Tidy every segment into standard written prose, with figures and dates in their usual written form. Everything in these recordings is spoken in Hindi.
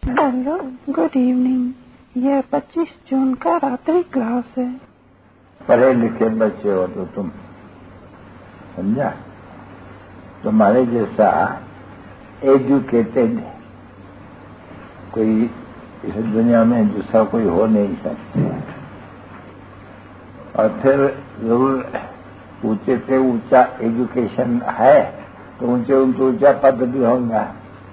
Hello, good evening. यह 25 जून का रात्रि क्लास है। पढ़े लिखे बच्चे हो तो तुम समझा, तुम्हारे जैसा एजुकेटेड कोई इस दुनिया में दूसरा कोई हो नहीं सकता। और फिर जरूर ऊंचे से ऊंचा एजुकेशन है तो ऊंचे ऊंचा पद भी होगा।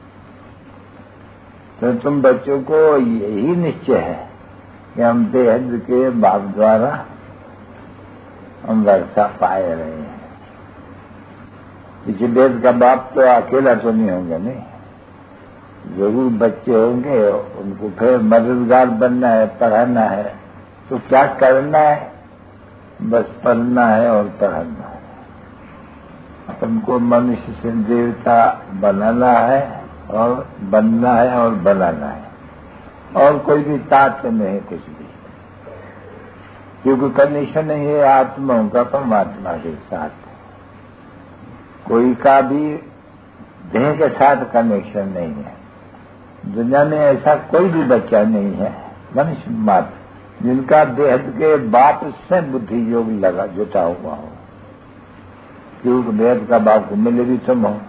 तो तुम बच्चों को यही निश्चय है कि हम बेहद के बाप द्वारा हम वर्षा पाए रहे हैं। इसी बेद का बाप तो अकेला तो नहीं होगा, नहीं, जरूर बच्चे होंगे, उनको फिर मददगार बनना है, पढ़ाना है। तो क्या करना है? बस पढ़ना है और पढ़ाना है। तुमको मनुष्य से देवता बनाना है और बनना है और बनाना है, और कोई भी तात्पर्य नहीं कुछ भी, क्योंकि कंडीशन है आत्माओं का परमात्मा के साथ। कोई का भी देह के साथ कनेक्शन नहीं है। दुनिया में ऐसा कोई भी बच्चा नहीं है मनुष्य मात्र जिनका देह के बाप से बुद्धि योग लगा जुटा हुआ हो, क्योंकि देह का बाप को मिले भी तुम हो।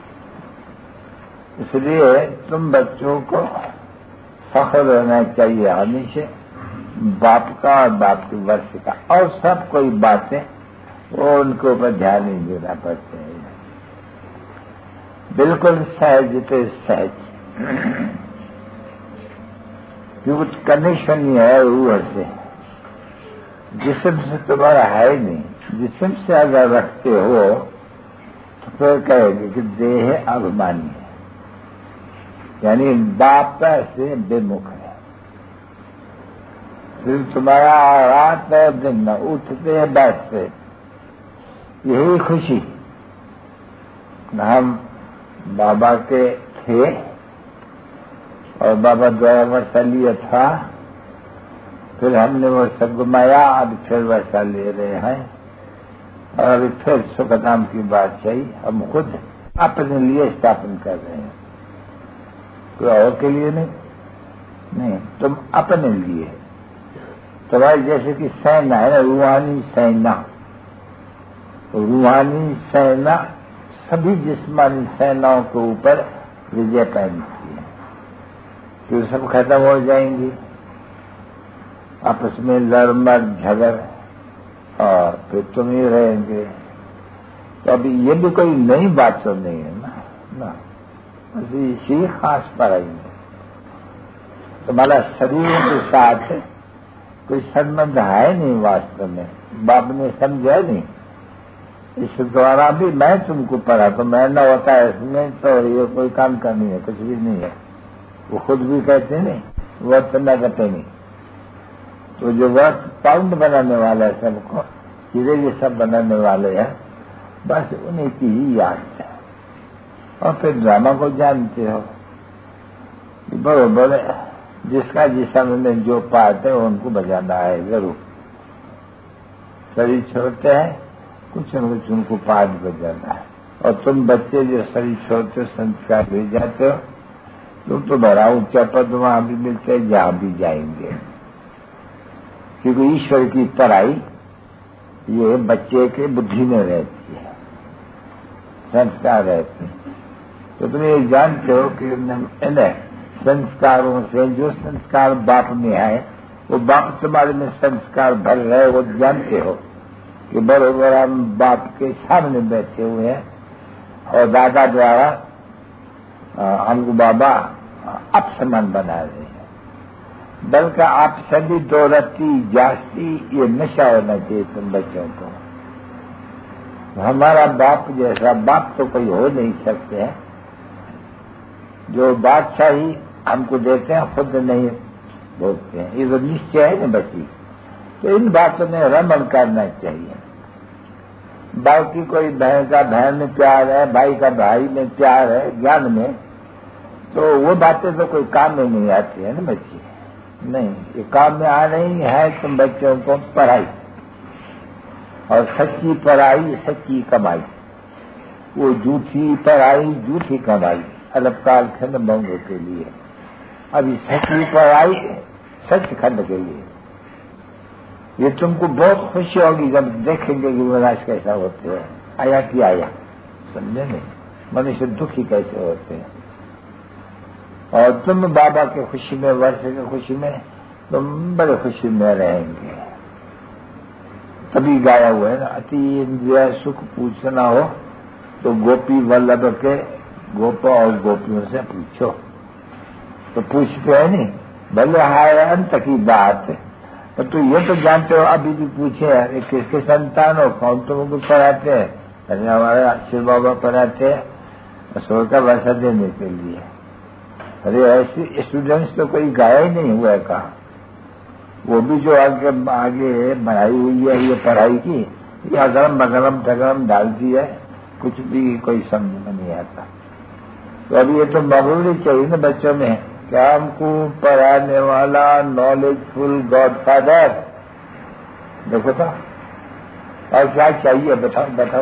इसलिए तुम बच्चों को फख्र रहना चाहिए हमेशा बाप का और बाप के वर्ष का, और सब कोई बातें वो उनके ऊपर ध्यान नहीं देना पड़ते हैं। बिल्कुल सहज थे सहज, क्योंकि कनेक्शन ही है रूह से। जिस्म से तुम्हारा है नहीं। जिस्म से अगर रखते हो तो फिर कहेंगे कि देह अभिमानी है, यानी बाप से बेमुख है। फिर तुम्हारा रात है दिन में उठते हैं बैठते, यही खुशी। हम बाबा के थे और बाबा द्वारा वर्षा लिया था, फिर हमने वो सब घुमाया, अब फिर वर्षा ले रहे हैं, और अभी फिर सुखधाम की बात चाहिए। हम खुद अपने लिए स्थापन कर रहे हैं, कोई और के लिए नहीं, तुम अपने लिए। तुम्हारी जैसे कि सेना है ना, रूहानी सेना, रूहानी सेना सभी जिस्मानी सेनाओं के ऊपर विजय पहनती है, फिर सब खत्म हो जाएंगी, आपस में लड़ मर झगड़, और फिर तुम ही रहेंगे। तो अभी ये भी कोई नई बात तो नहीं है ना, इसी खास पर आएंगे। तुम्हारा शरीर के साथ कोई संबंध है नहीं वास्तव में, बाप ने समझा नहीं। इस द्वारा भी मैं तुमको पढ़ा, तो मैं न होता है इसमें तो ये कोई काम करनी है, कुछ भी नहीं है। वो खुद भी कहते नहीं, वर्त न कहते नहीं। तो जो वर्त पाउंड बनाने वाला है सबको, हीरे ये सब बनाने वाले हैं, बस उन्हीं की ही याद है। और फिर ड्रामा को जानते हो, बरोबर जिसका जिसम में जो पार्ट है उनको बजाना है जरूर। शरीर छोड़ते हैं, कुछ न कुछ उनको पाठ बजाना है। और तुम बच्चे जो शरीर छोड़ते हो, संस्कार भेज जाते हो, तुम तो बड़ा ऊंचा पद वहां भी मिलते हैं जहां भी जाएंगे, क्योंकि ईश्वर की पढ़ाई ये बच्चे के बुद्धि में रहती है, संस्कार रहते हैं। तो तुम ये जानते हो कि इन्हें संस्कारों से जो संस्कार बाप में है, वो बाप तुम्हारे में संस्कार भर रहे, वो जानते हो कि बरोबर हम बाप के सामने बैठे हुए हैं, और दादा द्वारा हमको बाबा अपसमान बना रहे हैं। बल्कि आप सभी दो रत्ती जास्ती ये नशा होना चाहिए तुम बच्चों को। हमारा बाप जैसा बाप तो कोई हो नहीं सकते हैं। जो बादशाही हमको देते हैं खुद नहीं बोलते हैं, ये तो निश्चय है ना बच्ची। तो इन बातों में रमण करना चाहिए। बाकी कोई बहन का बहन में प्यार है, भाई का भाई में प्यार है, ज्ञान में, तो वो बातें तो कोई काम में नहीं आती है ना बच्ची। नहीं, ये काम में आ रही है तुम बच्चों को पढ़ाई, और सच्ची पढ़ाई सच्ची कमाई, वो झूठी पढ़ाई झूठी कमाई, अल्पकाल खंड मंगों के लिए। अभी सच्ची पढ़ाई सचखंड के लिए। ये तुमको बहुत खुशी होगी जब देखेंगे कि महाराज कैसा होते हैं, आया कि आया, समझे नहीं, मनुष्य दुखी कैसे होते हैं। और तुम बाबा के खुशी में, वर्ष की खुशी में तुम बड़े खुशी में रहेंगे। तभी गाया हुआ है ना, अति इंद्रिय सुख पूछना हो तो गोपी वल्लभ के गोपा और गोपियों से पूछो। तो पूछते है नहीं, भले हाय अंत की बात, तो ये तो जानते हो, अभी भी पूछे किसके संतान हो, कौन तुमको पढ़ाते हैं? अरे हमारे शिव बाबा पढ़ाते हैं स्वर्ग का वर्षा देने के लिए। अरे ऐसे स्टूडेंट्स तो कोई गाया ही नहीं हुआ है, कहा वो भी जो आगे बनाई हुई है ये पढ़ाई की, ये अगरम बगरम टगरम डालती है, कुछ भी कोई समझ में नहीं आता। तो अभी ये तो मगरूरी चाहिए ना बच्चों में, क्या हमको पढ़ाने वाला नॉलेजफुल गॉड फादर, देखो तो, और क्या चाहिए बताओ।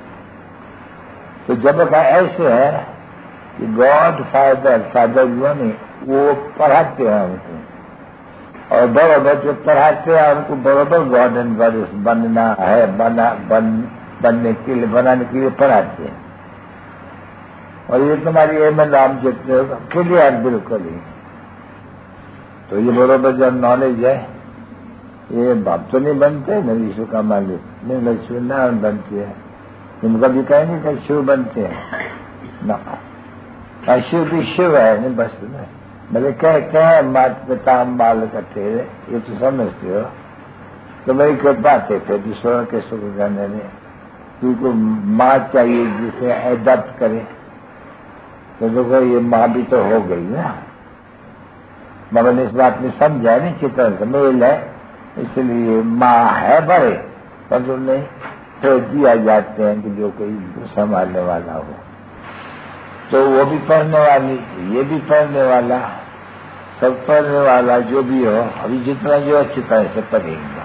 तो जब का ऐसे है कि गॉड फादर जो है वो पढ़ाते हैं हमको, और बराबर जो पढ़ाते हैं हमको बराबर गॉड एंड गॉडेस बनना है, बनाने के लिए पढ़ाते हैं। और ये तुम्हारी एम एंड ऑब्जेक्ट क्लियर बिल्कुल ही। तो ये बराबर जब नॉलेज है, ये बाप तो नहीं बनते न यीशु का मालिक, नहीं लक्ष्मी नारायण बनती है, तुम कभी कहेंगे कि शिव बनते हैं ना, शिव भी शिव है नहीं बस ना, भले कहते हैं माता पिता हम बाल करते, ये तो समझते हो। तो मेरी कृपा थे फिर दूसरों के सुख करने में, क्योंकि माँ चाहिए जिसे एडप्ट करे। तो देखो ये माँ भी तो हो गई ना, मगर ने इस बात में समझा नहीं, चित्र से मेल है, इसलिए माँ है बड़े, पर उन्हें तो दिया जाते हैं कि जो कोई संभालने वाला हो। तो वो भी पढ़ने वाली, ये भी पढ़ने वाला, सब पढ़ने वाला जो भी हो, अभी जितना जो अच्छी तरह से पढ़ेंगे।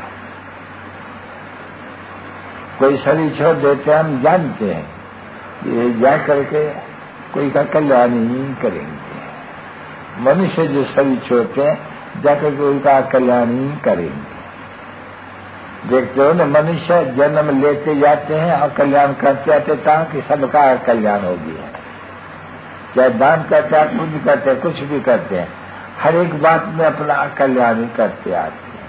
कोई शरीर छोड़ देते हैं, हम जानते हैं ये जा करके कोई का कल्याण ही करेंगे। मनुष्य जो शरीर छोड़ते हैं जाकर के उनका कल्याण ही करेंगे। देखते हो ना, मनुष्य जन्म लेते जाते हैं और कल्याण करते आते ताकि सबका कल्याण हो गया। चाहे दान करते हैं, पुण्य करते हैं, कुछ भी करते हैं, हर एक बात में अपना कल्याण ही करते आते हैं,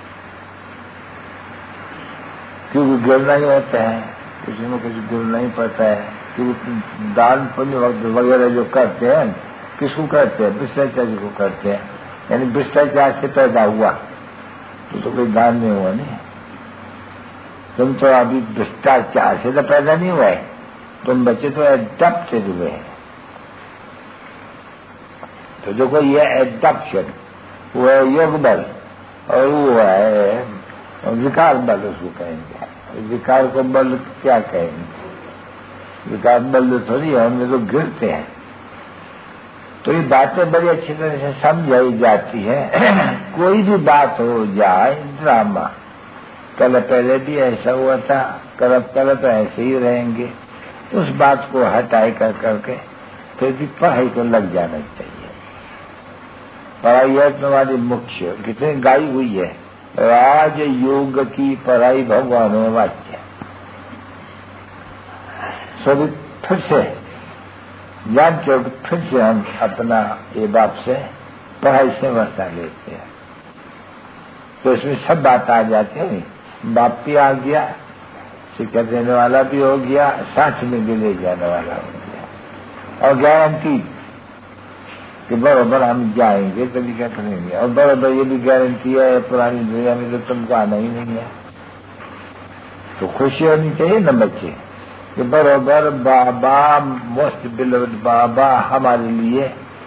क्योंकि गिरना ही होता है, कुछ न कुछ गिरना ही पड़ता है। क्योंकि दान पुण्य वगैरह जो करते हैं, किसको करते हैं? भ्रष्टाचारी को करते हैं, यानी भ्रष्टाचार से पैदा हुआ तो कोई दान नहीं हुआ। नहीं, तुम तो अभी भ्रष्टाचार से तो पैदा नहीं हुआ है, तुम बच्चे तो एडप्टेड हुए हैं। तो जो कोई ये एडप्शन, वो है योग बल, और वो है विकार बल, उसको कहेंगे। विकार को बल क्या कहेंगे? विकार बल थोड़ी है, हम लोग गिरते हैं। तो ये बातें बड़ी अच्छी तरह से समझाई जाती है। कोई भी बात हो जाए, ड्रामा, कल पहले भी ऐसा हुआ था, कल तो ऐसे ही रहेंगे, उस बात को हटाए कर करके फिर भी पढ़ाई को लग जाना चाहिए। पढ़ाई है तुम्हारी मुख्य, कितनी गाई हुई है, राज योग की पढ़ाई भगवान में वाच्य। सभी फिर से जान के फिर से हम अपना ये बाप से पढ़ाई से वर्षा लेते हैं, तो इसमें सब बात आ जाती है। बाप भी आ गया, शिक्षा देने वाला भी हो गया, साथ में भी ले जाने वाला हो गया, और गारंटी कि बराबर हम जाएंगे तभी क्या करेंगे। और बराबर ये भी गारंटी है पुरानी दुनिया में तो तुमको आना ही नहीं है। तो खुशी होनी चाहिए न बच्चे कि बराबर बाबा, मोस्ट बिलोव्ड बाबा हमारे लिए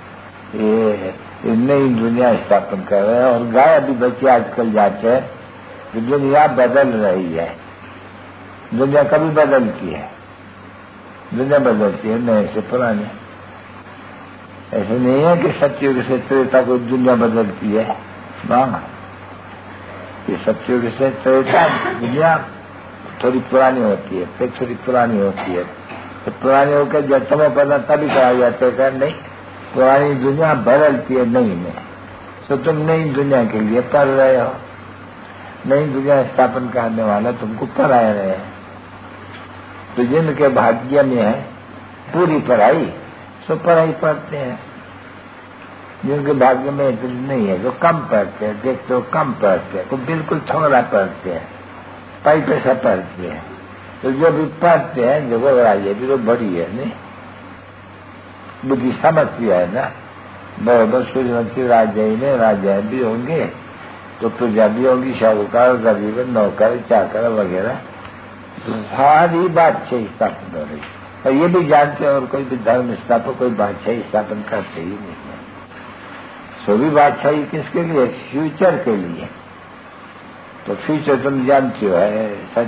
ये नई दुनिया स्थापन कर रहे हैं। और गाय अभी बच्चे आजकल जाते हैं कि दुनिया बदल रही है। दुनिया कभी बदलती है, दुनिया बदलती है नए से पुराने। ऐसे नहीं है कि सत्युग से त्रेता को दुनिया बदलती है, ना, ये सत्युग से त्रेता दुनिया थोड़ी पुरानी होती है, फिर थोड़ी पुरानी होती है। तो पुरानी होकर जब समय पता तभी कहा जाता है नहीं पुरानी दुनिया बदलती है नई में, तो तुम नई दुनिया के लिए पढ़ रहे हो, नई दुनिया स्थापन करने वाला तुमको पढ़ा रहे हैं। तो जिनके भाग्य में है पूरी पढ़ाई, सो पढ़ाई पढ़ते हैं। जिनके भाग्य में इतनी नहीं है, जो कम पढ़ते हैं, देखते हो कम पढ़ते हैं, तो बिल्कुल थोड़ा पढ़ते हैं, पाई पैसा पढ़ते हैं। तो जो भी पढ़ते हैं, जो ये भी तो बड़ी है नहीं, बुद्धि समझ भी है ना। बराबर सूर्यवंशी राजा भी होंगे, तो प्रजा भी होगी, शाहूकार, गरीब, नौकर, चाकर वगैरह, तो सारी बादशाही स्थापन हो रही। और ये भी जानते हैं, और कोई भी धर्म स्थापक कोई बादशाही स्थापन करते ही नहीं है। सो भी बादशाही किसके लिए? फ्यूचर के लिए। तो फ्यूचर तुम जानते हो है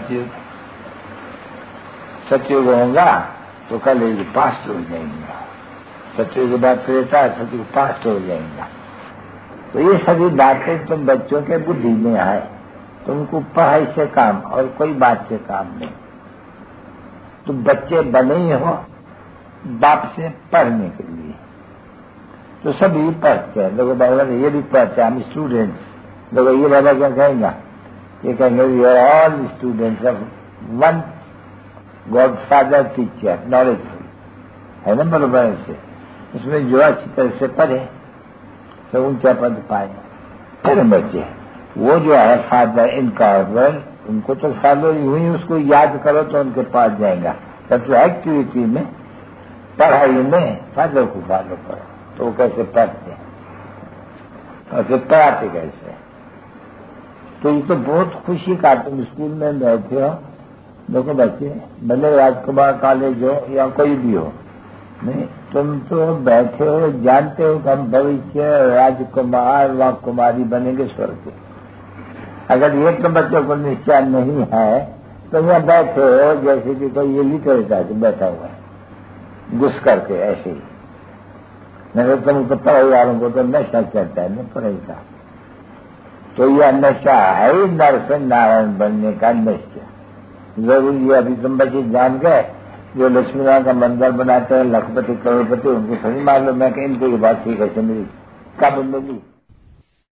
सतयुग होगा तो कल एक पास्ट हो जाएंगे, सतयुग के बाद त्रेता, सतयुग पास्ट हो जाएगा। तो ये सभी बातें तुम बच्चों के बुद्धि में आए, तुमको पढ़ाई से काम और कोई बात से काम नहीं। तुम बच्चे बने ही हो बाप से पढ़ने के लिए, तो सभी पढ़ते हैं। लोग बाबा ये भी पढ़ते हैं, हम स्टूडेंट्स। लोग ये बाबा क्या कहेंगे? ये कहेंगे we are all students of one God father teacher, knowledgeful है ना, बराबर से। उसमें जो अच्छी तरह से पढ़े तो ऊंचा पद पाए। फिर बच्चे वो जो है फादर इनकॉर्पोरेट, उनको तो फॉलो यूं ही उसको याद करो तो उनके पास जाएगा। तब तो एक्टिविटी में, पढ़ाई में फादर को फॉलो करो, तो वो कैसे पढ़ते हैं और फिर पढ़ाते कैसे। तो ये तो बहुत खुशी का, तुम स्कूल में बैठे हो, देखो बच्चे भले राजकुमार कॉलेज हो या कोई भी हो, नहीं तुम तो बैठे हो, जानते हो कि हम भविष्य राजकुमार व कुमारी बनेंगे स्वर्ग के। अगर ये तो बच्चों को निश्चय नहीं है तो यहाँ बैठे हो जैसे कि कोई ये लिटरेचर से बैठा हुआ है घुस करके ऐसे ही। नहीं तुम तो पढ़ाई वालों को तो नशा चलता है न पढ़ाई का, तो यह नशा है ही नर नारायण बनने का नशा। जरूरी है अभी तुम बच्चे जान गए, जो लक्ष्मीनारायण का मंदिर बनाते हैं लखपति करोड़पति, उनको थोड़ी मालूम है कि इनको ये बात ठीक है मिली कब मिली।